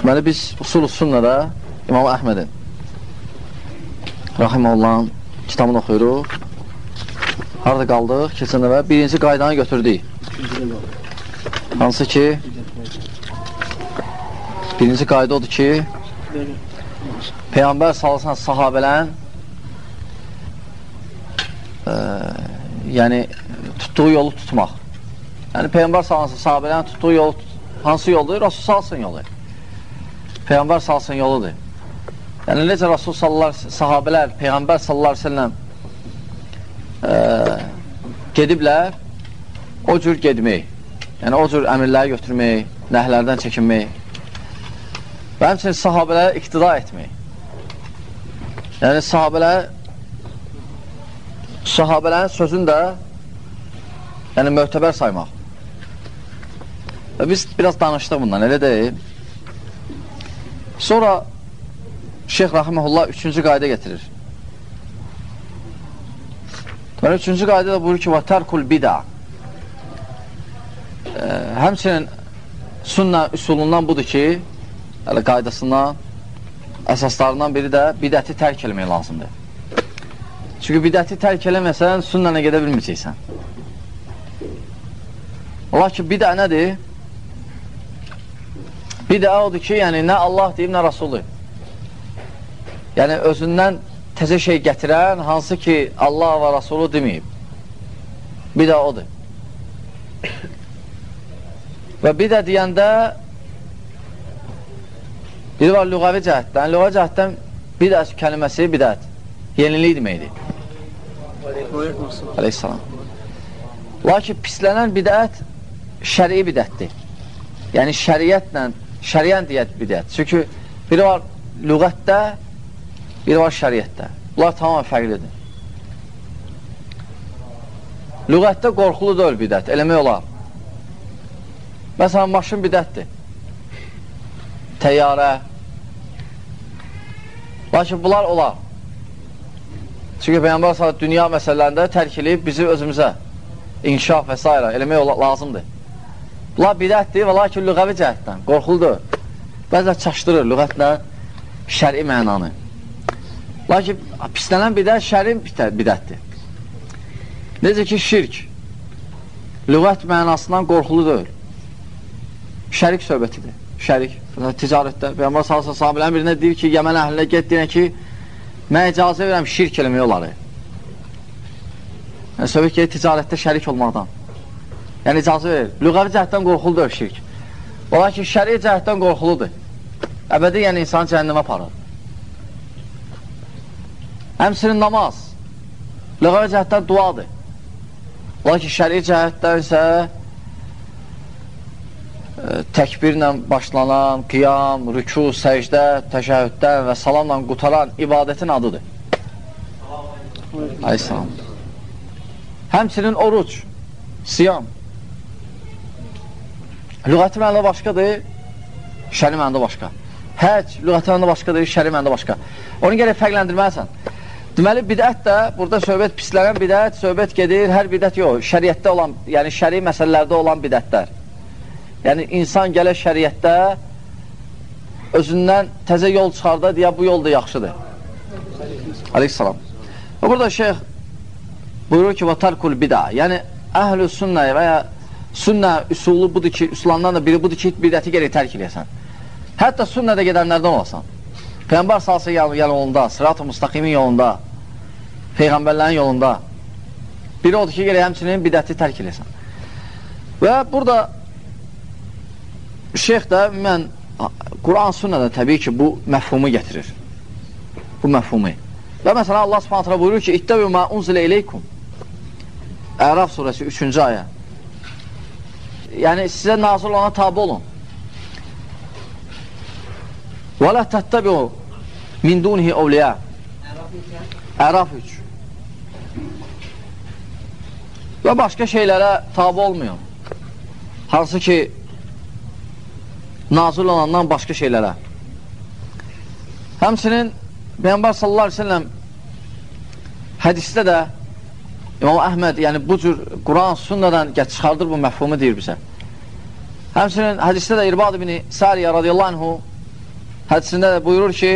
Deməli, biz Usul-u Sünnədə İmam Əhmədin Rahiməullahın kitabını oxuyuruq. Harada qaldıq? Keçən dəfə birinci qaydanı götürdük. Hansı ki, birinci qayda odur ki, Peyğəmbər sallallahu sahabələrin yəni tutduğu yolu tutmaq. Yəni Peyğəmbər sallallahu sahabələrin tutduğu yolu hansı yoldur? Rasul sallallahu yolu. Peyğəmbər sallallahu yoludur. Yəni necə Rasul sallallahu sahabələr Peyğəmbər sallallahu əleyhi və səlləm gediblər, o cür gedmək. Yəni o cür əmirləri götürmək, nəhlərdən çəkinmək və həmçinin sahabələrə iqtida etmək. Yəni sahabələrin sözünü də yəni möhtəbər saymaq. Və biz biraz danışdıq bundan, elə deyil. Sonra Şeyx Rahiməhullah 3-cü qayda getirir. Deməli, 3-cü qayda da buyurur ki, وَتَرْكُ الْبِدَعِ Həmçinin sünnə üsulundan budur ki, qaydasından, əsaslarından biri də bidəti tərk eləmək lazımdır. Çünki bidəti tərk eləməsən, sünnənə gedə bilməyəcəksən. Allah ki, bidə nədir? Bidə odur ki, yəni nə Allah deyib, nə Rasulü. Yəni özündən təzə şey gətirən, hansı ki Allah və Rasulü deməyib. Bidə odur. Və bidə deyəndə biri var lüğəvi cəhətdən. Lüğəvi cəhətdən bidə kəlməsi bidət. Yenilik deməkdir. Aleyhissalam. Lakin pislənən bidət şəri bidətdir. Yəni şəriyyən deyət bidət. Çünki biri var lüğətdə, biri var şəriyyətdə. Bunlar tamamən fərqlidir. Lüğətdə qorxulu deyil bidət, eləmək olar. Məsələn, maşın bidətdir. Təyyarə. Lakin bunlar olar. Çünki Peyğəmbər s.ə.v dünya məsələlərində tərk edib bizi özümüzə inkişaf və s. eləmək lazımdır. Bunlar bidətdir və lakin lüğəvi cəhətdən, qorxuludur. Bəzən çaşdırır lüğətlə şəri mənanı. Lakin pislənən bidət şəri bidətdir. Necə ki, şirk lüğət mənasından qorxuludur. Şərik söhbətidir. Şərik. Ticarətdə. Peyğəmbər sallallahu sahabilərin birinə deyir ki, Yəmən əhlinə get deyən ki, mən icazə verirəm şirk eləmək oları. Yəni, söhbət ki, ticarətdə şərik olmaqdan. Yəni, icazə verir. Lüğəvi cəhətdən qorxuludur şirk. Ola ki, şəri cəhətdən qorxuludur. Əbədi, yəni, insanı cəhənnəmə aparır. Həmsinin namaz. Lüğəvi cəhətdən duadır. Ola ki, şəri cəhətdən isə təkbirlə başlanan, qiyam, rüku, səcdə, təşəhhüddən və salamla qutaran ibadətin adıdır. Aleyhissalam. Həmçinin oruc, siyam. Lüğəti mənada başqadır, şəri mənada başqa. Həc, lüğəti mənada başqadır, şəri mənada başqa. Onu gərək fərqləndirməlisən. Deməli, bidət də, burada söhbət pislənən bidət, söhbət gedir, hər bidət yox, şəriətdə olan, yəni şəri məsələlərdə olan bidətlər. Yəni, insan gələ şəriətdə özündən təzə yol çıxarda, deyə bu yol da yaxşıdır. Aleyhissalam. Və burada şeyx buyurur ki, وَتَرْكُ الْبِدَى Yəni, əhl-ü sünnə və ya sünnə üsulu budur ki, üsulandan da biri budur ki, bidəti gərək tərk edəsən. Hətta sünnədə gedənlərdən olasan. Peyğəmbər salsa yolunda, sırat-ı müstaqimin yolunda, Peyğəmbərlərin yolunda. Biri odur ki, gərək həmçinin bidəti tərk edəsən. Və burada şeyx də mən Quran sünnədə təbii ki, bu məfhumu gətirir. Bu məfhumu. Və məsələn, Allah subhanətlə buyurur ki, İttəbü mə unzilə iləykum. Əraf surəsi 3-cü ayə. Yəni, sizə nazil olana tabi olun. Və lə təttəbiu min dunihi ovliyə. Əraf 3. Və başqa şeylərə tabi olmuyor. Hansı ki, nazil olandan başqa şeylərə. Həmçinin Peyğəmbər sallallahu aleyhi ve sellem hədisdə də İmam Əhməd, yəni bu cür Quran sünnədən çıxardır bu məfhumu deyir bizə. Həmçinin hədisdə də İrbad ibn Sariyə radiyallahu anhu hədisində də buyurur ki,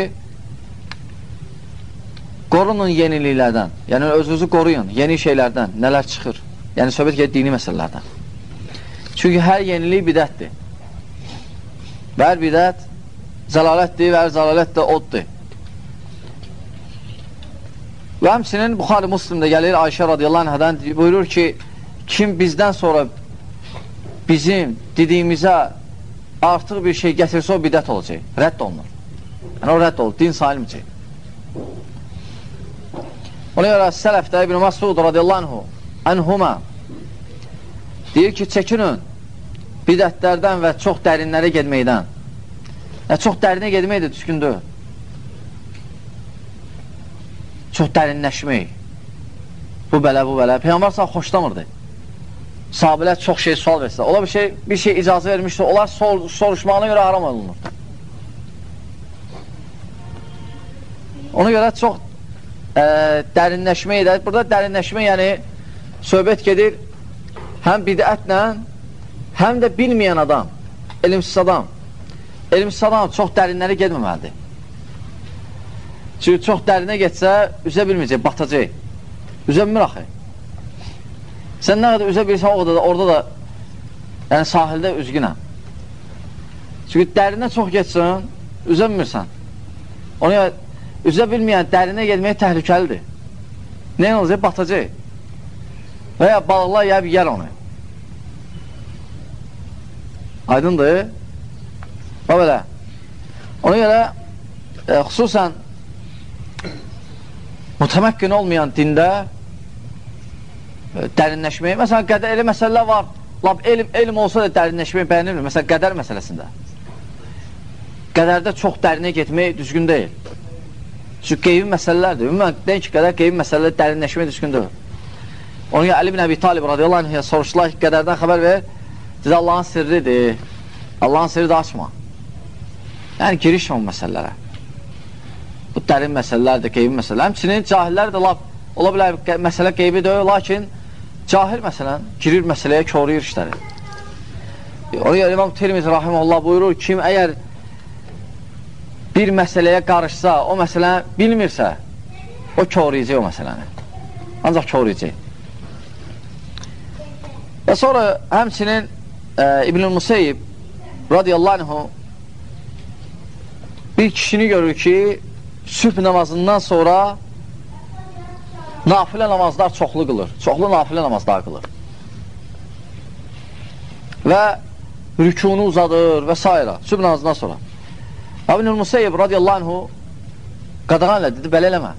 qorunun yeniliklərdən, yəni özünüzü qoruyun, yeni şeylərdən, nələr çıxır. Yəni, söhbət gedir dini məsələlərdən. Çünki hər yenilik bidətdir. Və hər bidət zəlalətdir və hər zəlalət də oddur. Və həmçinin Buxari Müslimdə gəlir, Ayşə radiyallahu anhadan buyurur ki, kim bizdən sonra bizim dediyimizə artıq bir şey gətirsə o bidət olacaq, rədd olunur. Yəni, o rədd olur, din sayılmayacaq. Ona görə sələfdə İbn-i Masud radiyallahu anhuma deyir ki, çəkinin bidətlərdən və çox dərinlərə gedməkdən. Çox dərinə gedmək də düzgündür. Çox dərinləşmək. Bu belə, bu belə. Peyğəmbər sağ xoşlamırdı. Sahabilər çox şey sual versə. Ola bir şey icazə vermişdir. Onlar soruşmağına görə haram olunur. Ona görə çox dərinləşmək edir. Burada dərinləşmək, yəni söhbət gedir həm bidətlə, həm də bilməyən adam, elmsiz adam. Elmsiz adam çox dərinlərə gedməməlidir. Çünki çox dərinə getsə, üzə bilməyəcək, batacaq. Üzə bilmir axı. Sən nə qədər üzə bilirsən, o qədər da, orada da, yəni sahildə üzgünəm. Çünki dərinə çox getsin, üzə bilmirsən. Ona üzə bilməyən dərinə getmək təhlükəlidir. Nə olacaq? Batacaq. Və ya balıqlar yiyib yer onu. Aydındır. Və belə. Ona görə xüsusən mütəməkkün olmayan dində dərinləşməyi, məsələn, qədər elə məsələlər var, lab elm olsa da dərinləşməyi bəyənilmir, məsələn, qədər məsələsində. Qədərdə çox dərinə getmək düzgün deyil. Çünki qeybi məsələlərdir. Ümumən, deyən ki, qədər qeybi məsələlər dərinləşmək düzgündür. Onun görə Əli ibn Əbi Talib radiyallahu anhə soruşdular ki, qədərdən xəbər ver, dedi, Allahın sirridir, Allahın sirri də açma. Yəni, girişmə o məsələlərə. Bu dərin məsələlərdir, qeybi məsələlər. Həmçinin cahillər də ola bilər məsələ qeybi deyil, lakin cahil məsələn girir məsələyə, koruyur işləri. Ona görə İmam Tirmizi rahimehullah buyurur, kim əgər bir məsələyə qarışsa, o məsələ bilmirsə, o koruyacaq o məsələni. Ancaq koruyacaq. Və sonra həmçinin İbn-i Musayyib radiyallahu anhu bir kişini görür ki, sübh namazından sonra nafilə namazlar çoxlu qılır. Çoxlu nafilə namazlar qılır. Və rükunu uzadır və s. Sübh namazından sonra. İbn-i Musayyib radiyallahu anhu qadağan elə dedi, belə eləmə.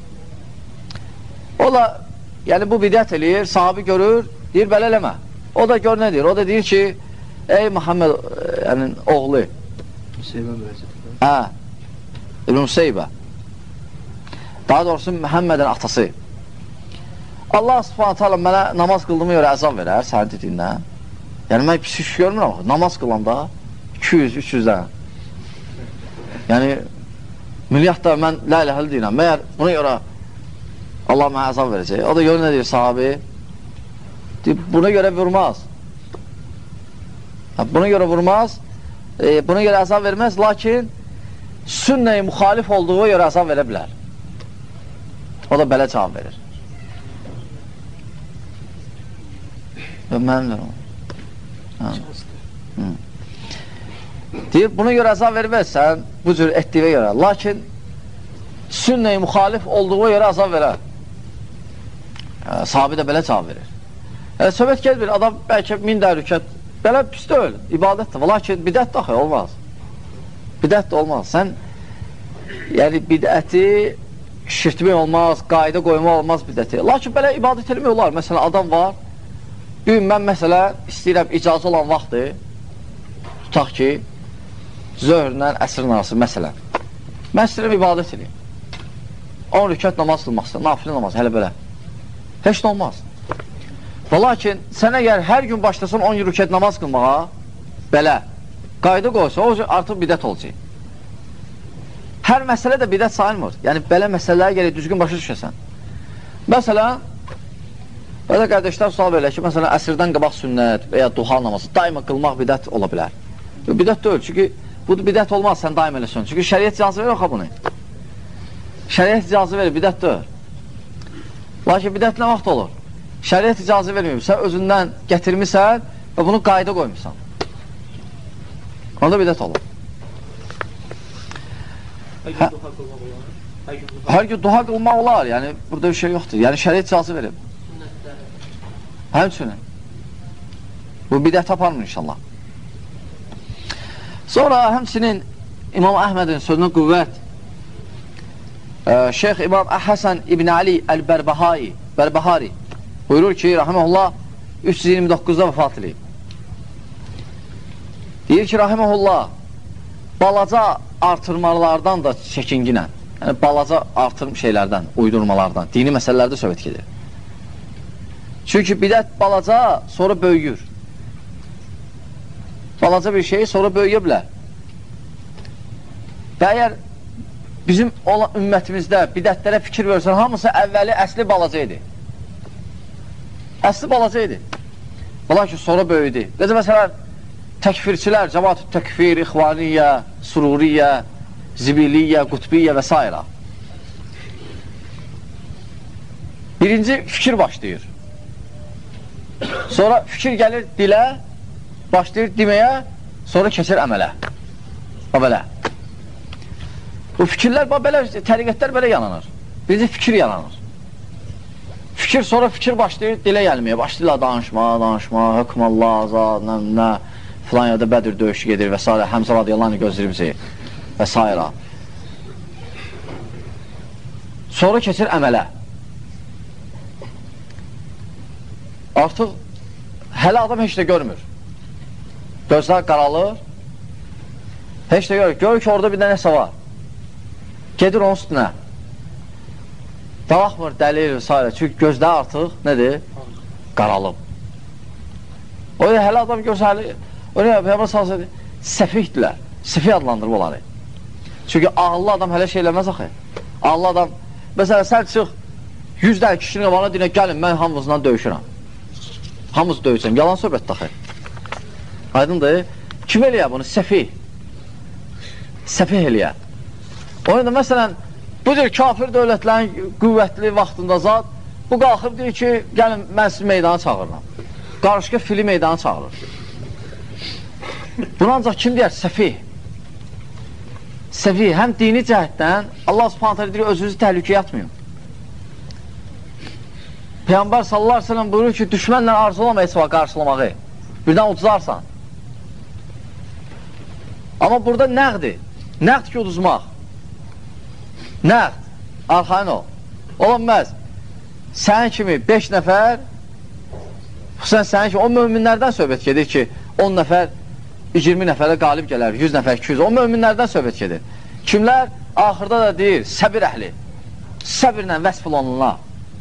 O da, yəni bu bidət eləyir, sahabi görür, deyir, belə eləmə. O da gör nə deyir? O da deyir ki, ey Muhammed yəni, oğlu. Musayyibə müraciət. Hə, İbn-i Musayyibə. Daha doğrusu Məhəmmədin atası. Allah subhanətə alə mənə namaz qıldığıma görə əzab verər sənin dediyindən. Yəni, mən pis iş görmürəm, namaz qılanda 200-300-dən. Yəni, milyardda mən lə iləhəli deyirəm. Məyər buna görə Allah mənə əzab verəcək. O da görə nə deyir sahabi? Deyir, buna görə vurmaz. Buna görə vurmaz, buna görə əzab verməz, lakin sünnəyə müxalif olduğu görə əzab verə bilər. O da belə cavab verir. Və mənimdir o. Deyir, buna görə əzab verməzsən, bu cür etdiyinə görə. Lakin sünnəyə müxalif olduğu görə əzab verər. Sahabi də belə cavab verir. Söhbət gəlir bir adam bəlkə 1000 rükət, belə pis deyil, ibadətdir. Lakin bidət daxil olmaz. Bidət də olmaz. Sən, yəni bidəti şirtmək olmaz, qayda qoymaq olmaz bidəti. Lakin belə ibadət eləmək olar. Məsələn, adam var, bir gün mən məsələn istəyirəm icazə olan vaxtdır, tutaq ki, zöhrlə əsrin arası məsələn. Mən istəyirəm ibadət edeyim. 10 rükət namaz qılmaq istəyirəm, nafilə namaz, hələ belə. Heç nə olmaz. Və lakin sən əgər hər gün başlasan 10 rükət namaz qılmağa, belə, qayda qoysa, o artıq bidət olacaq. Hər məsələ də bidət sayılmır. Yəni, belə məsələlərə gələk düzgün başa düşəsən. Məsələn, belə qardaşlar sual verirlər ki, məsələn, əsrdən qabaq sünnət və ya duha namazı daima qılmaq bidət ola bilər. Bidət deyil, çünki bu bidət olmaz, sən daim eləsən. Çünki şəriət icazı verir oxa bunu. Şəriət icazı verir, bidət deyir. Lakin bidət nə vaxt olur? Şəriət icazı verməyib, sən özündən gətirmirsən və bunu qayda qoymuşsan. Onda bidət olur. Hər gün duha qılmaq olar, yəni burada bir şey yoxdur. Yəni şəriət icazı verib. Həmçinin. Bu bidət aparmır inşallah. Sonra həmçinin İmam Əhmədin sözünə qüvvət Şeyx İmam Həsən İbn Ali Əl-Bərbəhari buyurur ki, rahiməhullah 329-da vəfat edib. Deyir ki, rahiməhullah balaca artırmalardan da çəkinginə, yəni balaca artırım şeylərdən, uydurmalardan, dini məsələlərdə söhbət gedir. Çünki bidət balaca, sonra böyüyür. Balaca bir şey sonra böyüyə bilər. Və əgər bizim ümmətimizdə bidətlərə fikir versən, hamısı əvvəli əsli balaca idi. Əsli balaca idi. Ola ki, sonra böyüdü. Necə məsələn, təkfirçilər, cəmaat-ı təkfir, ixvaniyyə, sururiyyə, zibiliyyə, qutbiyyə və s. Birinci fikir başlayır. Sonra fikir gəlir dilə, başlayır deməyə, sonra keçir əmələ. O belə. Bu fikirlər, belə, təriqətlər belə yananır. Birinci fikir yananır. Fikir, sonra fikir başlayır dilə gəlməyə. Başlayırlar danışma, hökmallah, azad, nə, filan yerdə Bədir döyüşü gedir və s. Həmzə radiyallahu anh gözləyir bizi və s. Sonra keçir əmələ. Artıq hələ adam heç də görmür. Gözlər qaralır, heç də görür. Görür ki, orada bir də nəsə var. Gedir onun üstünə. Dağmır, dəlir və s. Çünki gözlər artıq, nədir? Qaralıb. O da hələ adam görsəlir. O nə, Peyğəmbər sallallahu əleyhi və səlləm səfihdirlər. Səfih adlandırıb onları. Çünki ağıllı adam hələ şey eləməz axı. Ağıllı adam, məsələn, sən çıx 100 dənə kişinin qabağına deyinə, gəlin, mən hamımızdan döyüşürəm. Hamımız döyüşəm. Yalan söhbətdir axı. Aydındır. Kim eləyə bunu? Səfih. Səfih eləyə. O yüzden məsələn, bu cür kafir dövlətlərin qüvvətli vaxtında zat, bu qalxıb deyir ki, gəlin, mən sizi meydana çağırıram. Qarışqa fili meydana çağırır. Bunu ancaq kim deyər? Səfih. Səfih, həm dini cəhətdən Allah subhanət hələ deyir, özünüzü təhlükəyə atmayın. Peyğəmbər sallallahu aleyhi ve sellem buyurur ki, düşmənlə arzulama heç vaxt qarşılamağı. Birdən uduzarsan. Amma burada nəqdir. Nəqd ki, uduzmaq. Nəqd. Arxayın ol. Olanməz. Sənin kimi 5 nəfər, xüsusən sənin kimi, o möminlərdən söhbət gedir ki, 10 nəfər, 20 nəfərə qalib gələr, 100 nəfər, 200, o möminlərdən söhbət gedir. Kimlər? Axırda da deyir, səbir əhli. Səbirlə vəsf olunurlar.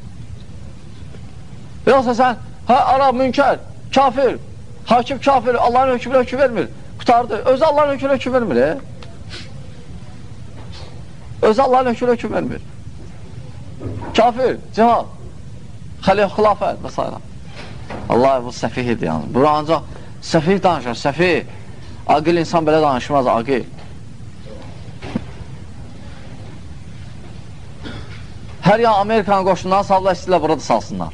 Yoxsa sən, Arab münkər, kafir, hakim kafir, Allahın hökmünə hökm vermir. Qutardı. Özü Allahın hökmünə hökm vermir. Özü Allahın hökmünə hökm vermir. Kafir, cihad, xilafət və s. Allah bu səfih idi yəni. Bura ancaq səfih danışır, səfih. Aqil insan belə danışmaz, aqil. Hər yan Amerikanın qoşundan sallar, istəyirlər burada salsınlar.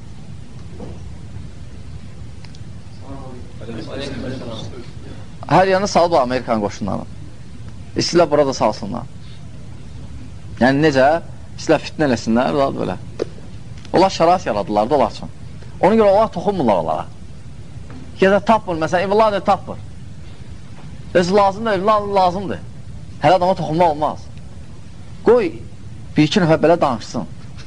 Hər yanı salıb Amerikan qoşunları. İstəyirlər burada salsınlar. Yəni necə? İstəyirlər fitnə eləsinlər, belə. Onlar şərait yaradılar da onlar üçün. Ona görə onlar toxunmurlar onlara. Ya da tapmır, məsələn, evladı tapmır. Özü lazımdır, evladı lazımdır. Hələ adama toxunma olmaz. Qoy, bir-iki nəfər belə danışsın.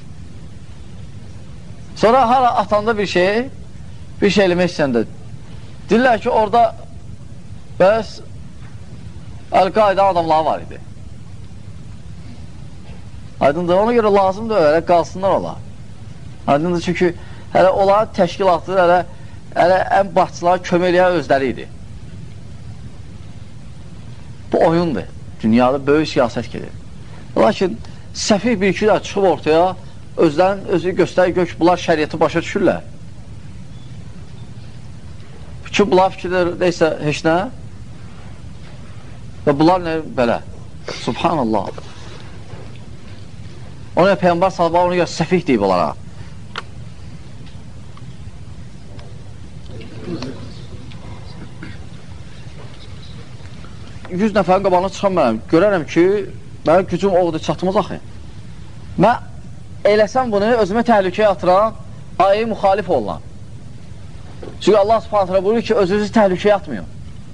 Sonra hala atanda bir şey eləmək istəyəndə deyirlər ki, orada bəs Əl-Qaidə adamları var idi. Aydındır, ona görə lazımdır, hələ qalsınlar ola. Aydındır, çünki hələ onların təşkilatı, hələ ən başçıları köməkliyə özləri idi. Bu oyundur. Dünyada böyük siyasət gedir. Lakin səfih bir-iki də çıxıb ortaya, özü göstərir gök, bunlar şəriyyəti başa düşürlər. Ki, bunlar fikirlər deysə heç nə? Və bunlar nə? Belə. Subhanallah. Ona Peyğəmbər sallallahu onu görə səfih deyib onlara. Yüz nəfərin qabağına çıxan mənəm. Görərəm ki, mənim gücüm oğudur, çatmaz axı. Mən eləsəm bunu, özümə təhlükəyə atıram, ayəyə müxalif olunan. Çünki Allah subhanətlə buyurur ki, özünüzü təhlükəyə atmıyor.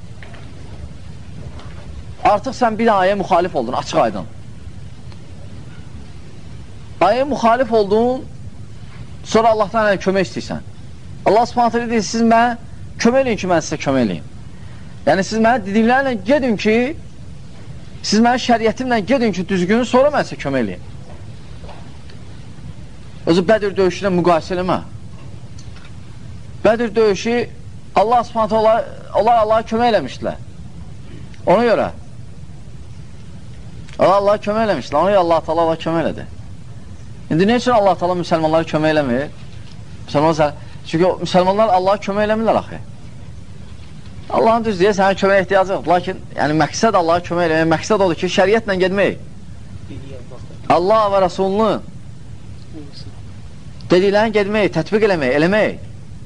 Artıq sən bir ayəyə müxalif oldun, açıq aydın. Ayəyə müxalif oldun, sonra Allahdan kömək istəyirsən. Allah subhanətlə deyir, siz mənə kömək eləyin ki, mən sizə kömək eləyim. Yəni, siz mənə dediklərlə gedin ki, siz mənə şəriyyətimlə gedin ki, düzgün, sonra mən sizə kömək eləyim. Özü Bədir döyüşünə müqayisə eləmə. Bədir döyüşü Allah subhanətlə onlar Allah'a kömək eləmişdilər. Ona görə Allah'a kömək eləmişdilər. Ona görə Allah Teala Allah'a kömək elədi. İndi nə üçün Allah Teala müsəlmanlara kömək eləmir? Çünki müsəlmanlar Allah'a kömək eləmirlər axı. Allahın düz deyə sənə kömək ehtiyacı yoxdur. Lakin yəni, məqsəd Allah'a kömək eləmək, məqsəd odur ki, şəriyyətlə gedmək. Allah və Rasulunu dediklərini gedmək, tətbiq eləmək.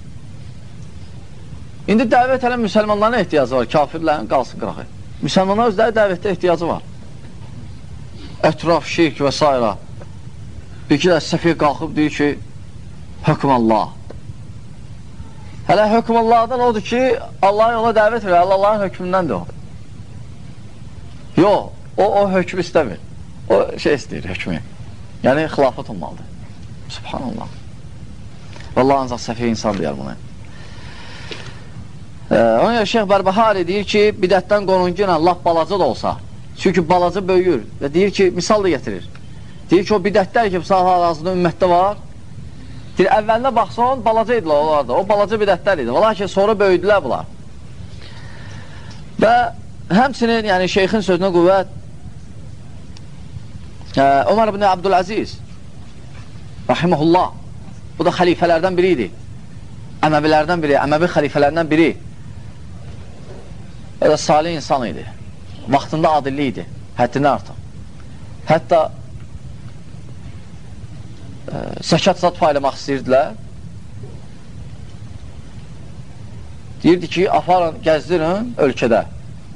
İndi dəvət elə müsəlmanların ehtiyacı var, kafirlərin qalsın qırağı. Müsəlmanlar özləri dəvətdə ehtiyacı var. Ətraf, şirk və s. Bir ki də səfiyyə qalxıb deyir ki, hökm Allah. Hələ hökm Allah'dan odur ki, Allah'a yola dəvət verir, Allah'ın hökmündəndir o. Yox, o hökmü istəmir. O şey istəyir, hökmü. Yəni, xilafət olmalıdır. Subhanallah. Vallahi ancaq səfiyyə insan deyər bunu. Ona görə Şeyx Bərbəhari deyir ki, bidətdən qoruncu ilə laf balaca da olsa, çünki balaca böyüyür və deyir ki, misal da getirir. Deyir ki, o bidətlər ki, sahə arazında ümmətdə var, deyir, əvvəlinə baxsan, balaca idilər onlarda, o balaca bidətlər idi. Lakin sonra böyüdülər bunlar. Və həmçinin, yəni şeyxin sözünə qüvvət, Ömər ibn Abdüləziz, rahiməhullah, bu da xəlifələrdən biri idi. Əməvilərdən biri, Əməvi xəlifələrdən biri. O da salih insan idi. Vaxtında adilli idi, həddindən artıq. Hətta zəkat zat paylamaq istəyirdilər. Deyirdi ki, aparın, gəzdirin ölkədə.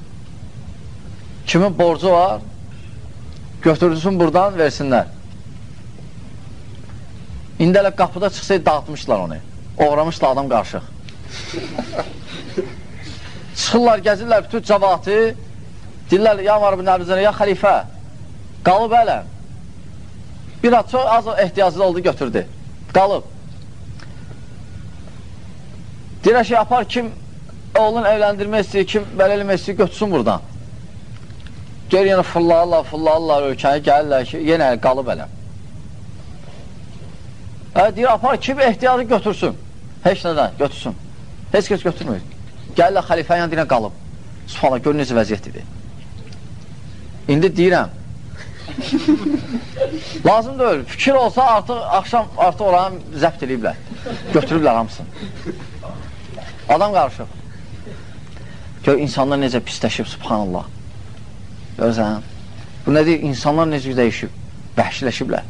Kimin borcu var, götürdüsün buradan, versinlər. İndi elə qapıda çıxsaydı, dağıtmışlar onu. Oğramışlar adam qarışıq. Çıxırlar, gəzirlər bütün cəvatı, deyirlər, ya var ibn Əbizənə, ya xəlifə, qalıb ələm. Bir az çox az ehtiyaclı oldu, götürdü. Qalıb. Deyirə şey yapar, kim oğlun evləndirmək istəyir, kim belə eləmək istəyir, götürsün buradan. Gör, yenə fırlarlar ölkəni, gəlirlər ki, yenə qalıb ələm. Deyir, apar, kim ehtiyacı götürsün. Heç nədən, götürsün. Heç kəs götürmür. Gəlirlər, xəlifənin yanında yenə qalıb. Subhanallah, gör necə vəziyyət idi. İndi deyirəm, lazım deyil, fikir olsa artıq oranı zəbt ediblər, götürüblər hamısını. Adam qarışıq. Gör, insanlar necə pisləşib, subhanallah. Görürsən, bu nə deyir, insanlar necə dəyişib, vəhşiləşiblər.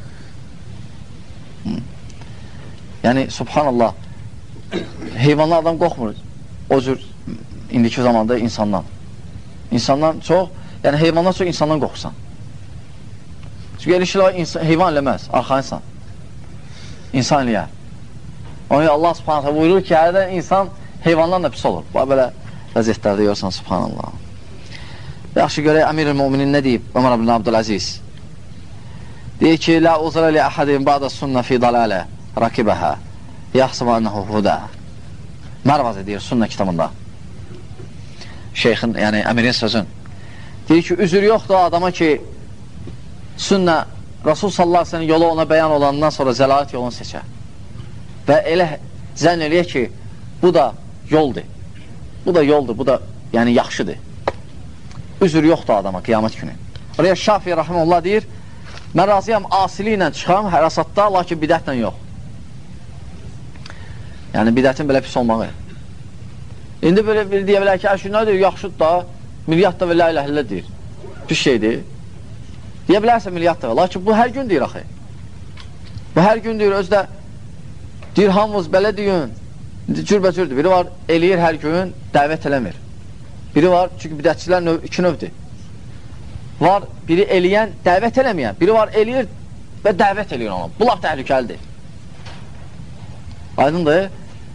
Yəni, subhanallah, heyvanlar adam qorxmur, o cür indiki zamanda insandan. İnsandan çox, yəni heyvandan çox insandan qorxursan. Çünki elə şeylər heyvan eləməz, arxa insan. İnsan eləyər. Onu Allah subhanətlə buyurur ki, hərdən insan heyvandan da pis olur. Belə vəziyyətlərdə görürsən, subhanallah. Yaxşı görək, Əmir-i-Müminin nə deyib? Ömər ibn Abdüləziz. Deyir ki, Lə uzrə li əhədin bədə sünnə fi dalalə rakibəhə yaxsıma ənəhu hudə. Mərvaz edir sünnə kitabında. Şeyxin, yəni Əmirin sözün. Deyir ki, üzür yoxdur adama ki, sünnə Rasul sallallahu aleyhi ve sellem yolu ona bəyan olandan sonra zəlalət yolunu seçər. Və elə zənn eləyək ki, bu da yoldur. Bu da yoldur, bu da yəni yaxşıdır. Üzür yoxdur adama qiyamət günü. Oraya Şafi'i rahimehullah deyir, mən razıyam asili ilə çıxam hərasatda, lakin bidətlə yox. Yəni bidətin belə pis olmağı. İndi belə deyə bilər ki, nədir, yaxşıdır da, milyard da və la ilahe illə deyir. Pis şeydir. Deyə bilərsən milyard da və. Lakin bu hər gün deyir axı. Bu hər gün deyir, özdə deyir, hamımız belə deyin. Cürbəcürdür. Biri var, eləyir hər gün, dəvət eləmir. Biri var, çünki bidətçilər iki növdür. Var, biri eləyən, dəvət eləməyən. Biri var, eləyir və dəvət eləyir onu. Bu laf təhlükəlidir. Aydındır.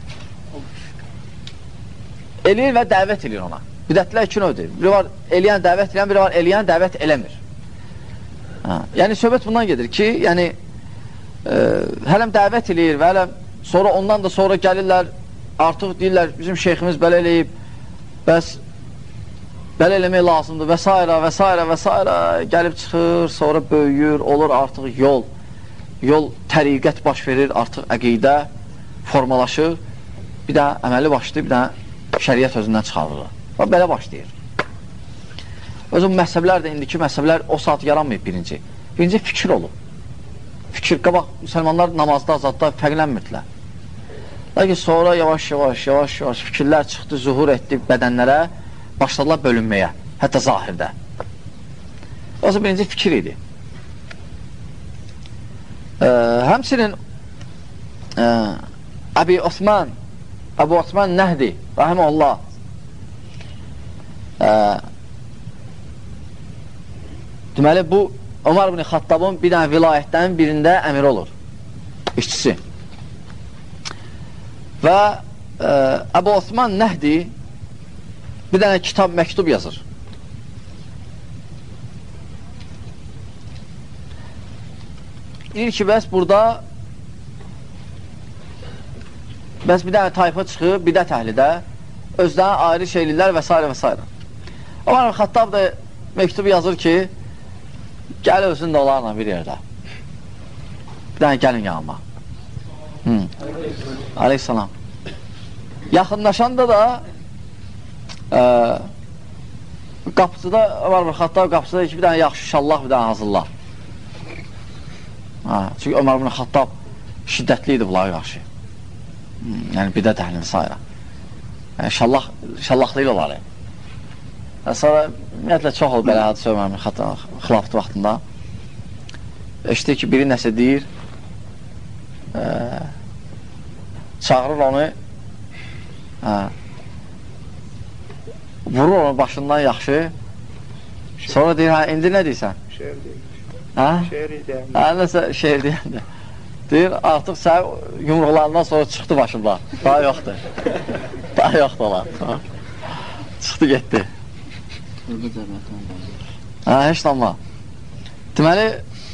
Eləyir və dəvət eləyir ona. Bidətçilər iki növdür. Biri var, eləyən, dəvət eləyən, biri var, eləyən, dəvət eləmir. Yəni, söhbət bundan gedir ki, yəni, hələm dəvət eləyir və hələm sonra ondan da sonra gəlirlər, artıq deyirlər, bizim şeyximiz belə eləyib, bəs belə eləmək lazımdır və s. və s. və s. gəlib çıxır, sonra böyüyür, olur artıq yol təriqət baş verir, artıq əqidə formalaşır, bir də əməli başlayır, bir də şəriət özündən çıxarır. Və belə başlayır. Özüm məhzəblər də, indiki məhzəblər o saat yaranmayıb birinci. Birinci fikir olub. Fikir, qabaq müsəlmanlar namazda, azadda fərqlənmirdilər. Lakin sonra yavaş-yavaş fikirlər çıxdı, zuhur etdi bədənlərə, başladılar bölünməyə, hətta zahirdə. O zaman birinci fikir idi. Həmçinin Əbu Osman Nəhdi, rahiməhullah, deməli, bu Ömər ibn Xattabın bir dənə vilayətlərin birində əmir olur, işçisi. Və Əbu Osman Nəhdi bir dənə kitab, məktub yazır. Deyir ki, bəs burada bəs bir dənə tayfa çıxır, bidət əhlidə, özdən ayrı şeylilər və s. və s. Ömər ibn Xattab da məktubu yazır ki, gəl özün də onlarla bir yerdə. Bir dənə gəlin yanıma. Aleyhisselam. Yaxınlaşanda da qapıcıda Ömər ibn Xattab qapıcıda ki, bir dənə yaxşı şallah, bir dənə hazırla. Çünki Ömər ibn Xattab şiddətli idi bunlara qarşı. Yəni bidət əhlini sayra. Şallahlı ilə oları. Sonra ümumiyyətlə çox olub belə hadisə Ömər ibn Xattab xilafət vaxtında. Eşidir ki, biri nəsə deyir, çağırır onu, vurur onu başından yaxşı, sonra deyir, indi nə deyirsən? Şeir deyilmiş. Şeir deyilmiş. Nəsə şeir deyilmiş. Deyir, artıq sən yumruqlarından sonra çıxdı başımda. Daha yoxdur. Daha yoxdur olar. Çıxdı, getdi. Heç danma. Deməli,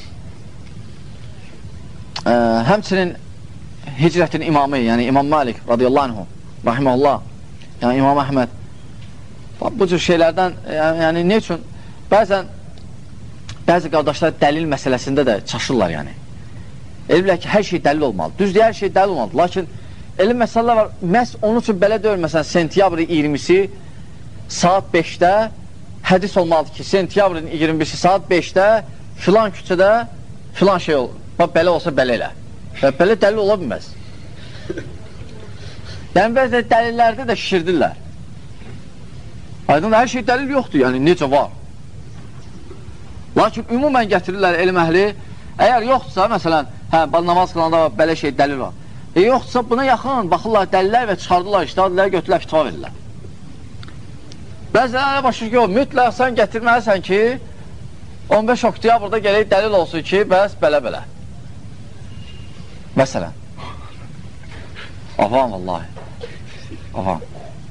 həmçinin hicrətin imamı, yəni İmam Malik radiyallahu anhu, rahiməhullah, yəni İmam Əhməd, bu cür şeylərdən, yəni ne üçün? Bəzi qardaşlar dəlil məsələsində də çaşırlar, yəni. Elmlər ki, hər şey dəlil olmalı. Düzdür, hər şey dəlil olmalıdır. Lakin elm məsələlər var, məhz onun üçün belə deyil, məsələn, sentyabrın 20-si saat 5-də hədis olmalıdır ki, sentyabrın 20-si saat 5-də filan küçədə filan şey olur. Bax, belə olsa belə elə. Belə dəlil ola bilməz. Yəni, bəzi dəlillərdə də şişirdirlər. Aydın, hər şey dəlil yoxdur, yəni necə var. Lakin ümumən gətirirlər elm əhli, əgər yoxdursa, məsələn, namaz qılanda belə şey dəlil var. Yoxdursa, buna yaxın baxırlar dəlillər və çıxardılar, iştihadlıları götürürlər, fitva verirlər. Bəzilərə başlayır ki, mütləq sən gətirməlisən ki, 15 oktyabrda gələk dəlil olsun ki, bəs belə-belə. Məsələn. Avam, vallahi. Avam.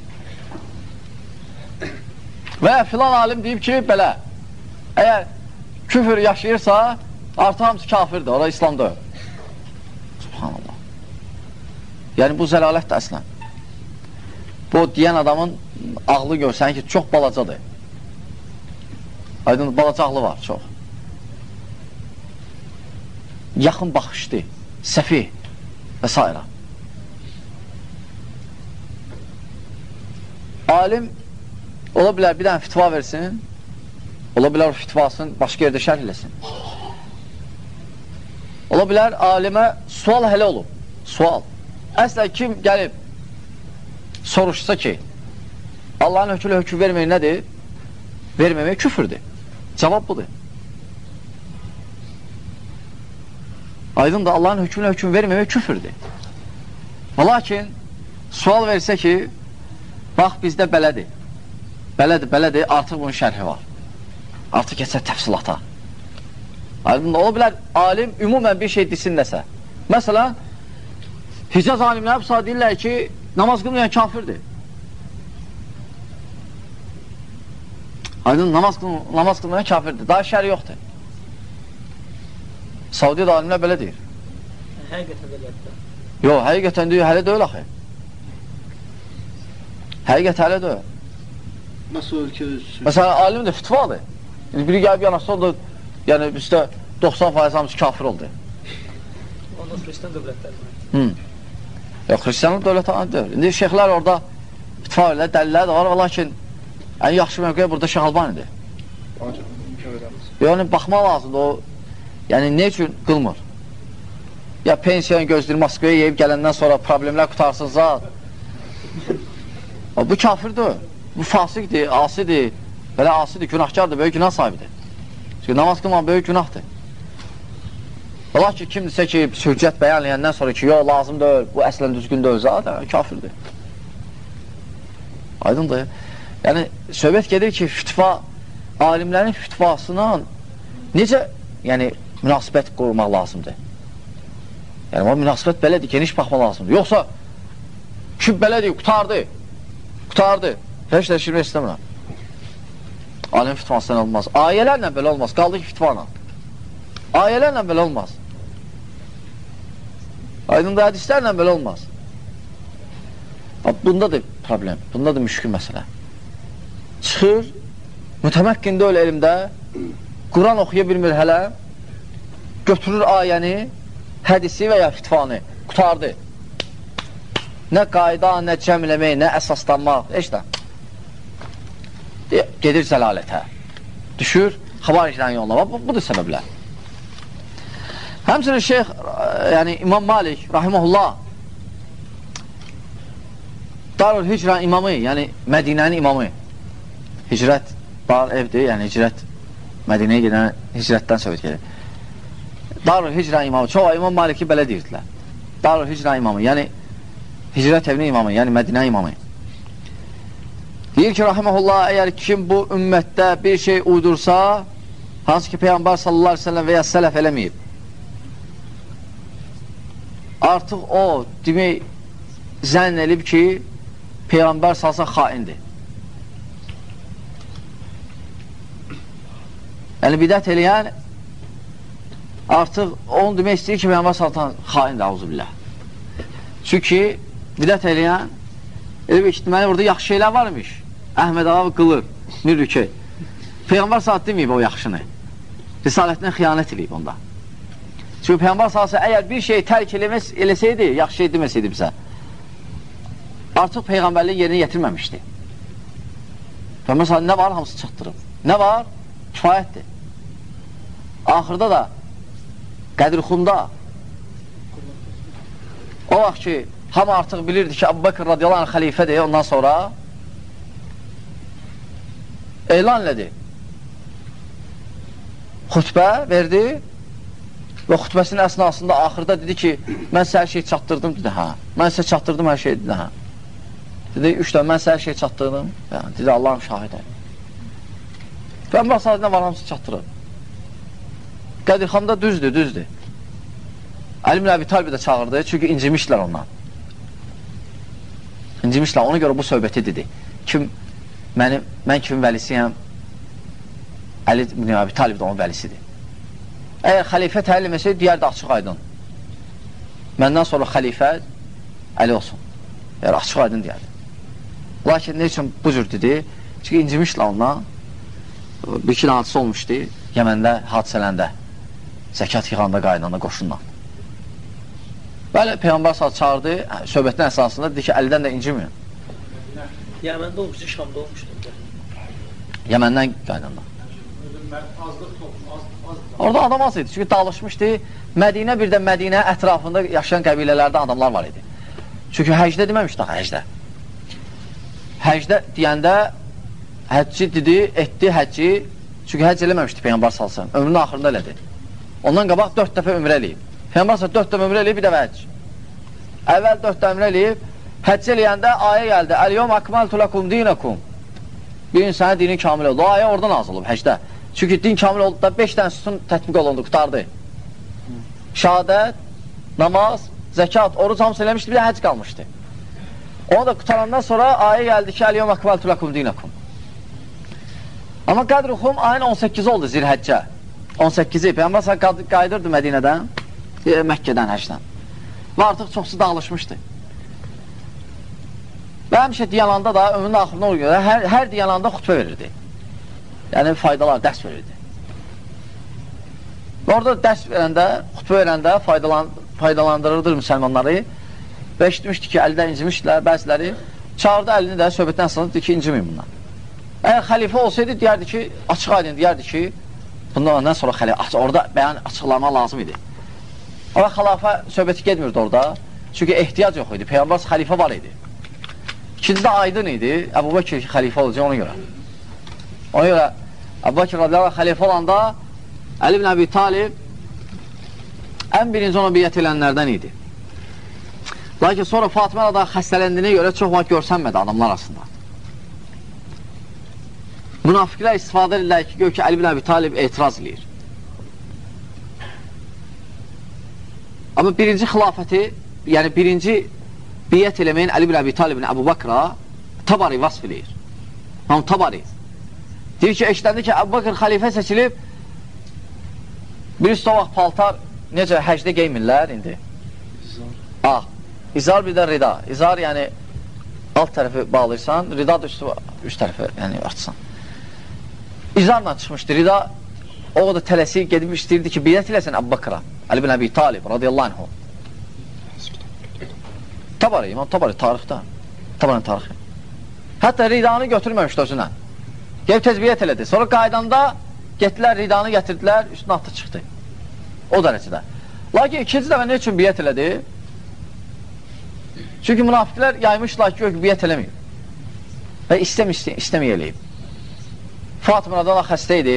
Və filan alim deyib ki, belə, əgər küfür yaşayırsa, artıq hamısı kafirdir, ora İslamda. Subhanallah. Yəni, bu zəlalətdir əslən. Bu, deyən adamın ağlı görsən ki, çox balacadır. Aydın, balaca ağlı var, çox. Yaxın baxışdır, səfih və s. Alim ola bilər bir dənə fitva versin, ola bilər o fitvasını başqa yerdə şərh eləsin. Ola bilər alimə sual hələ olub, sual. Əslən kim gəlib soruşsa ki, Allahın hökmü vermir nədir? verməmək küfürdür. Cavab budur. Aydın da Allahın hökmünə hökm verməmək küfürdür. Lakin sual versə ki, bax bizdə belədir. Belədir, artıq bunun şərhi var. Artıq keçək təfsilata. Aydın da ola bilər, alim ümumən bir şey desin nəsə. Məsələn, Hicaz alimləri bu saat deyirlər ki, namaz qılmayan kafirdir. Aydın, namaz qılmayan kafirdir. Daha şəri yoxdur. Saudiyyə alimlər belə deyir. Həqiqətən də elədir. Yox, həqiqətən deyir, hələ deyil axı. Həqiqət hələ deyil. Nasıl ölkə özsün? Məsələn, alim də fitvadır. Biri gəlib yanası oldu, yəni bizdə 90% hamısı kafir oldu. Ondan Hristiyan dövlətləri var. Yox, Hristiyanlıq dövləti deyil. İndi şeyxlər orada fitva ilə, dəlillər də var, lakin ən yaxşı mövqəyə burada Şeyx Albanidir. Yəni, baxmaq lazımdır o, yəni ne üçün qılmır? Ya pensiyanı gözləyir, Moskvaya yeyib gələndən sonra problemlər qutarsın zat. Bu kafirdir, bu fasiqdir, asidir, belə asidir, günahkardır, böyük günah sahibidir. Çünki namaz qılmaq böyük günahdır. Ola ki, kimdirsə ki, hüccət bəyanləyəndən sonra ki, yox, lazım deyil, bu əslən düzgün deyil, zaten kafirdir. Aydındır. Yəni, söhbət gedir ki, fitva, alimlərin fitvasına necə, yəni, münasibət qurmaq lazımdır. Yəni, o münasibət belədir, geniş baxmaq lazımdır. Yoxsa, kim belədir, qutardı, heç də şirmək istəmirəm. Alim fitvasından olmaz. Ayələrlə belə olmaz, qaldı ki, fitvanla. Ayələrlə belə olmaz. Aydın da hədislərlə belə olmaz. Bundadır problem, bundadır müşkül məsələ. Çıxır, mütəməkkində öyle elmdə, Quran oxuya bilmir hələ, götürür ayəni, hədisi və ya fitvanı, qutardı. Nə qayda, nə cəmləmək, nə əsaslanmaq, eşdə. Gedir zəlalətə, düşür, xavariclərin yoluna. Budur səbəblər. Həmçinin şeyx, yəni İmam Malik, rahiməhullah, Darül Hicrə imamı, yəni Mədinənin imamı, hicrət var evdir, yəni hicrət, Mədinəyə gedən hicrətdən söhbət gedir. Darül Hicrə imamı, çoğu İmam Maliki belə deyirdilər. Darül Hicrə imamı, yəni hicrət evinin imamı, yəni Mədinə imamı. Deyir ki, rahiməhullah, əgər kim bu ümmətdə bir şey uydursa, hansı ki Peyğəmbər sallallahu aleyhi ve sellem və ya sələf eləməyib, artıq o demək zənn elib ki, Peyğəmbər salsa xaindir. Yəni bidət eləyən artıq onu demək istəyir ki, Peyğəmbər salsa xaindir, auzubillah. Çünki bidət eləyən elə bir deməli, burada yaxşı şeylər varmış. Əhməd ağa qılır, mürrükə. Peyğəmbər salsa deməyib o yaxşını. Risalətindən xiyanət eləyib onda. Çünki Peyğəmbər salsa əgər bir şey tərk eləsəydi, yaxşı şey deməsəydi bizə, artıq Peyğəmbərliyin yerini yetirməmişdi. Peyğəmbər salsa nə var, hamısı çatdırıb. Nə var? Kifayətdir. Axırda da Qədirxunda o vaxt ki, hamı artıq bilirdi ki, Əbu Bakır radiyallahu anh xəlifədir, ondan sonra elan elədi. Xütbə verdi və xütbəsinin əsnasında axırda dedi ki, mən sizə hər şey çatdırdım, dedi, hə. Mən sizə çatdırdım hər şey, dedi, hə. Dedi, 3 dəfə, mən sizə hər şey çatdırdım, dedi, Allahım şahidə. Peyğəmbər sallallahu var, hamısı çatdırır. Qədirxanda düzdür. Əli ibn Əbi Talib də çağırdı, çünki incimişlər ondan. İncimişlər, ona görə bu söhbəti dedi. Mən kimin vəlisiyəm? Əli ibn Əbi Talib də onun vəlisidir. Əgər xəlifə təyin eləməsəydi, digər də açıq aydın. Məndən sonra xəlifə Əli olsun. Yəni, açıq aydın deyərdi. Lakin nə üçün bu cür dedi? Çünki incimişlər ondan. Bir-iki hadisə olmuşdu Yəməndə, hadisələndə. Zəkat yığanda, qaydanda, qoşunla. Bəli, Peyğəmbər sağ çağırdı, söhbətin əsasında dedi ki, Əlidən də inciməyin. Yəməndə olmuşdu, Şamda olmuşdu. Yəməndən qaydanda. Orada adam az idi, çünki dağılışmışdı. Mədinə bir də Mədinə ətrafında yaşayan qəbilələrdə adamlar var idi. Çünki həcdə deməmişdi, həcdə. Həcdə deyəndə həcci dedi, etdi həcci, çünki həcc eləməmişdi Peyğəmbər salsın, ömrünün axırında elədi. Ondan qabaq 4 dəfə ömrə eləyib. Peyğəmbər salsın 4 dəfə ömrə eləyib, bir dəfə həcc. Əvvəl 4 dəfə ömrə eləyib, həcc eləyəndə ayə gəldi, Əl-yom akmaltu lakum dinakum. Bir insana dinin kamil oldu. O ayə oradan nazil olub həcdə. Çünki din kamil oldu da 5 dənə sütun tətbiq olundu, qutardı. Şəhadət, namaz, zəkat, oruc hamısı eləmişdi, bir də həcc qalmışdı. Onu da qutarandan sonra ayə gəldi ki, Əl-yom akmaltu lakum dinakum. Amma Qədr-i-Xum ayın 18-i oldu Zilhəccə. 18-i. Peyğəmbər sallallahu qaydırdı Mədinədən, Məkkədən, həcdən. Və artıq çoxsu dağılışmışdı. Və həmişə diyananda da ömrünün axırına olur. Hər diyananda xutbə verirdi. Yəni faydalar, dərs verirdi. Və orada dərs verəndə, xutbə verəndə faydalandırırdı müsəlmanları və eşitmişdi ki, əldə incimişdilər bəziləri. Çağırdı əlini də söhbətdən sonra dedi ki, inciməyin bundan. Əgər xəlifə olsaydı, deyərdi ki, açıq aydın deyərdi ki, bundan sonra xəlifə, orada bəyan açıqlama lazım idi. Amma xilafə söhbəti getmirdi orada, çünki ehtiyac yox idi, Peyğəmbər xəlifə var idi. İkinci də aydın idi, Əbu Bəkir xəlifə olacaq ona görə. Ona görə Əbu Bəkir radiyallahu xəlifə olanda Əli ibn Əbi Talib ən birinci ona biyyət edənlərdən idi. Lakin sonra Fatimə da xəstələndiyinə görə çox vaxt görsənmədi adamlar arasında. Münafiqlər istifadə edirlər ki, gör ki, Əli ibn Əbi Talib etiraz edir. Amma birinci xilafəti, yəni birinci biyyət eləməyin Əli ibn Əbi Talibin Əbu Bakra Tabari vasf edir. Hamı Tabari. Deyir ki, eşitləndi ki, Əbu Bakr xəlifə seçilib, bir üstə vaxt paltar, necə həcdə geymirlər indi? İzar bir də rida. İzar yəni alt tərəfi bağlayırsan, rida da üst tərəfi yəni açsan. İzarla çıxmışdı, rida o da tələsi gedib istəyirdi ki, biyyət eləsən Əbu Bakra, Əli ibn Əbi Talib radiyallahu anhu. Tabari, İmam Tabari tarixdə. Tabarin tarixi. Hətta ridanı götürməmişdi özünə. Gəlib tezbiyyət elədi. Sonra qaydanda getdilər, ridanı gətirdilər, üstünə atı çıxdı. O dərəcədə. Lakin ikinci dəfə nə üçün biyyət elədi? Çünki münafiqlər yaymışlar ki, biyyət eləməyib. Və istəməyələyib. Fatimə radiyallahu xəstə idi.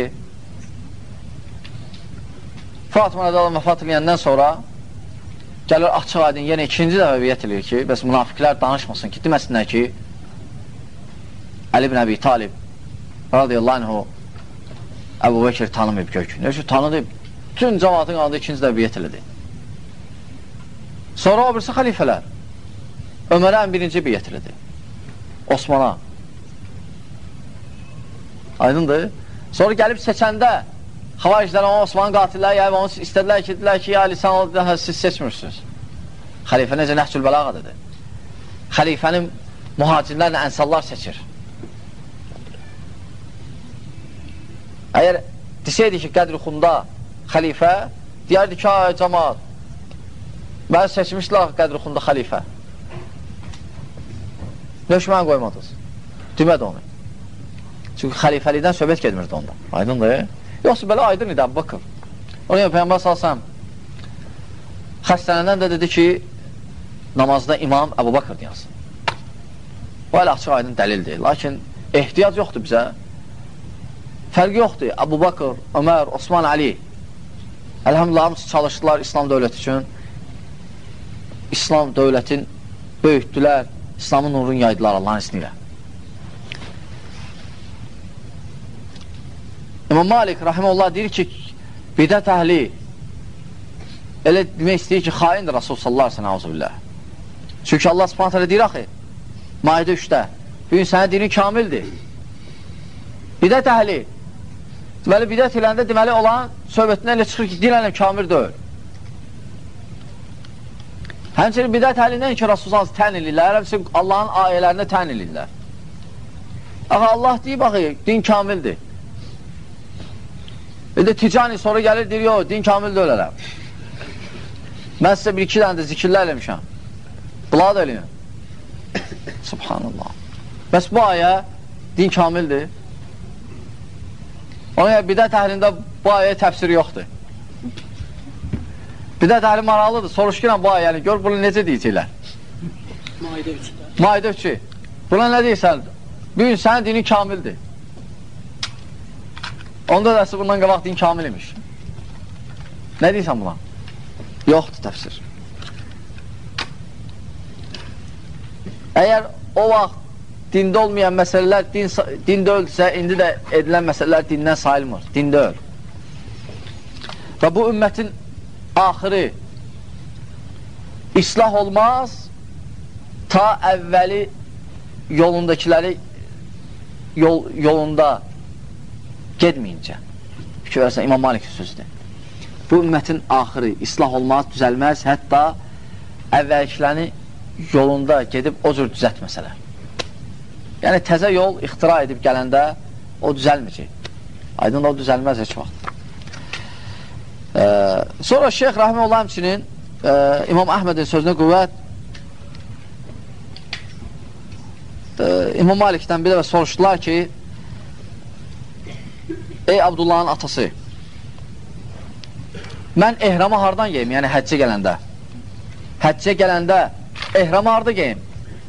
Fatimə radiyallahu vəfat edəndən sonra gəlir açıq aydın, yenə ikinci dəfə biyyət eləyir ki, bəs münafiqlər danışmasın ki, deməsinlər ki, Əli ibn Əbi Talib radiyallahu anhu Əbu Bəkir tanımayıb gökü. Nə üçün tanıdı? Bütün cəmatın qalında ikinci dəfə biyyət elədi. Sonra o birisi xəlifələr Ömərə ən birinci biyyət elədi. Osmana. Aydındır. Sonra gəlib seçəndə xavariclər ona Osmanın qatilləri yəni onu istədilər ki, ya lisan oldu, siz seçmirsiniz. Xəlifə necə nəhcül bəlağadır. Xəlifənin mühacirlərlə ənsallar seçir. Əgər desəydi ki, Qədr-i-Xumda xəlifə, deyərdi ki, ay cəmaat, məni seçmişlər Qədr-i-Xumda xəlifə. Nöşməni qoymadınız. Demədi onu. Çünki xəlifəlikdən söhbət gedmirdi onda. Aydındır. Yoxsa belə aydın idi Əbu Bakır. Ona görə Peyğəmbər salsam xəstələnən də dedi ki, namazda imam Əbu Bakır deyəsin. Bu elə açıq aydın dəlildir. Lakin ehtiyac yoxdur bizə. Fərqi yoxdur. Əbu Bakır, Ömər, Osman, Ali. Əlhamdülillah, hamısı çalışdılar İslam dövləti üçün. İslam dövlətin böyütdülər. İslamın nurunu yaydılar Allah'ın isniyle. İmam Malik rahimehullah deyir ki, bidət əhli elə demək istəyir ki, xaindir Rasul sallallahu aleyhi ve sellem. Çünki Allah subhanahu teala deyir axı, Maidə 3-də, bir gün sənə dinin kamildir. Bidət əhli, deməli bidət eləndə deməli olan söhbətindən elə çıxır ki, din ələm kamil deyil. Həmçinin bidət əhlindən ki, Rasul tən edirlər, həmçinin Allahın ayələrinə tən edirlər. Axı, Allah deyib, axı, din kamildir. Bir də ticani sonra gəlir, deyir, yox, din kamil deyirəm. Mən sizə bir-iki dənə də zikirlər eləmişəm. Bunlar da eləyin. Subhanallah. Bəs bu ayə din kamildir. Ona görə bidət əhlində bu ayəyə təfsiri yoxdur. Bidət əhli maraqlıdır. Soruşqirəm bu ayəni, gör bunu necə deyəcəklər? Maidə 3-də. Maidə 3-ü. Buna nə deyirsən? Bir gün sənin dinin kamildir. Onda da bundan qabaq din kamil imiş. Nə deyirsən buna? Yoxdur təfsir. Əgər o vaxt dində olmayan məsələlər dində öldürsə, indi də edilən məsələlər dindən sayılmır, dində öl. Və bu ümmətin axırı islah olmaz ta əvvəli yolundakiləri yolunda gedməyincə. Fikir versən, İmam Malikin sözüdür. Bu ümmətin axırı islah olmaz, düzəlməz, hətta əvvəlkilərini yolunda gedib o cür düzətməsələr. Yəni, təzə yol ixtira edib gələndə o düzəlməyəcək. Aydın o düzəlməz heç vaxt. Sonra Şeyx Rəhməlullah həmçinin İmam Əhmədin sözünə qüvvət İmam Malikdən bir də soruşdular ki, ey Abdullahın atası, mən ehramı hardan yeyim? Yəni həccə gələndə. Həccə gələndə ehramı harada yeyim?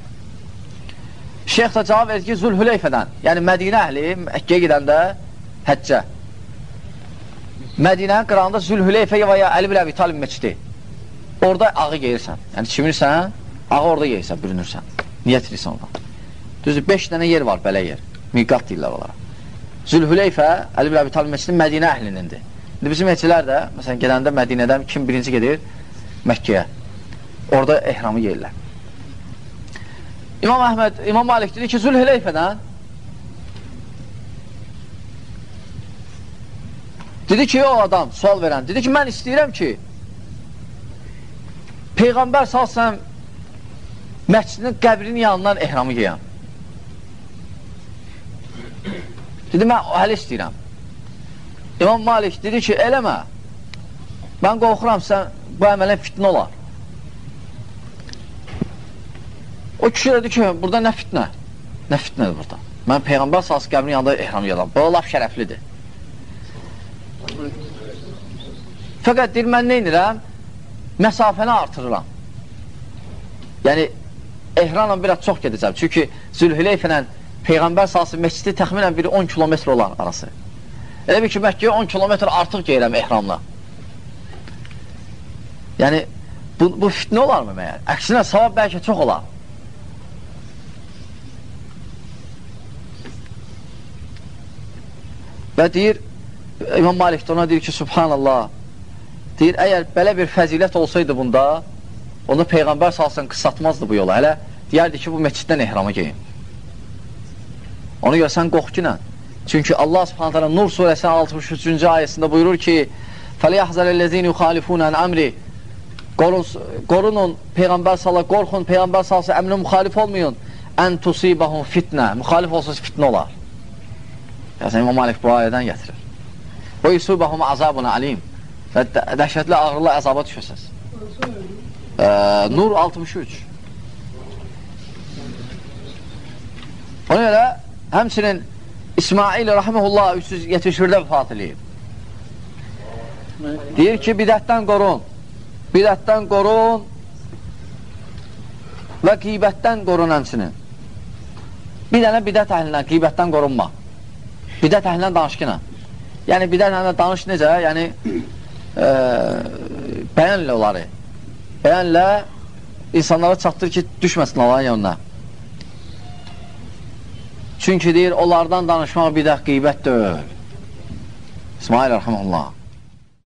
Şeyx da cavab verir ki, Zülhüleyfədən, yəni Mədinə əhli Məkkəyə gedəndə həccə. Mədinənin qırağında Zülhüleyfə və ya Əli bin Əbi Talib məscidi. Orada ağı geyirsən. Yəni çimirsən, ağı orada geyirsən, bürünürsən. Niyyət edirsən oradan. Düzdür, 5 dənə yer var, belə yer. Miqat deyirlər onlara. Zülhüleyfə, Əli bin Əbi Talib məscidi Mədinə əhlinindir. İndi bizim elçilər də, məsələn, gedəndə Mədinədən kim birinci gedir? Məkkəyə. Orada ehramı yeyirlər. İmam Malik dedi ki, Zülhüleyfədən dedi ki, o adam, sual verən, dedi ki, mən istəyirəm ki, Peyğəmbər salsam məscidin qəbrinin yanından ehramı yeyəm. Dedi, mən hələ istəyirəm. İmam Malik dedi ki, eləmə, mən qorxuram, sən bu əmələn fitnə olar. O kişi dedi ki, burada nə fitnə? Nə fitnədir burada? Mən Peyğəmbər salsam qəbrinin yanında ehramı yeyəm. Bu laf şərəflidir. Fəqət deyir, mən nə edirəm? Məsafəni artırıram. Yəni, ehramla biraz çox gedəcəm. Çünki Zülhüleyfə ilə Peyğəmbər salsın məscidi təxminən biri 10 kilometr olan arası. Elə bir ki, Məkkəyə 10 kilometr artıq geyirəm ehramla. Yəni, bu fitnə olar mı məyər? Əksinə, savab bəlkə çox olar. Və deyir, İmam Malik də ona deyir ki, Subhanallah, deyir, əgər belə bir fəzilət olsaydı bunda, onu Peyğəmbər salsın qısatmazdı bu yola. Hələ deyərdi ki, bu məsciddən ehramı geyin. Onu görsən qorxqinə. Çünki Allah subhanətələ Nur surəsinin 63-cü ayəsində buyurur ki, فَلْيَحْزَرَ الَّذِينَ يُخَالِفُونَ عَنْ أَمْرِ Qorunun, Peyğəmbər sala, qorxun, Peyğəmbər salsa əmrinə müxalif olmayın. Ən tusibahum fitnə. Müxalif olsa fitnə olar. Yəni, İmam Malik bu ayədən gətirir. Və yusubahum azabuna alim. Və dəhşətli ağırlı əzaba düşəsiniz. Nur 63. Ona görə həmçinin İsmail Rahiməhullah 371-də vəfat edib. Deyir ki, bidətdən qorun. Bidətdən qorun və qeybətdən qorun həmçinin. Bir dənə bidət əhlindən, qeybətdən qorunma. Bidət əhlindən danışqına. Yəni, bidət əhlindən danış necə? Yəni, bəyənlə onları. Bəyənlə insanlara çatdır ki, düşməsin Allahın yanına. Çünki deyir, onlardan danışmaq bidət qeybət deyil. İsmail Rəhməlullah.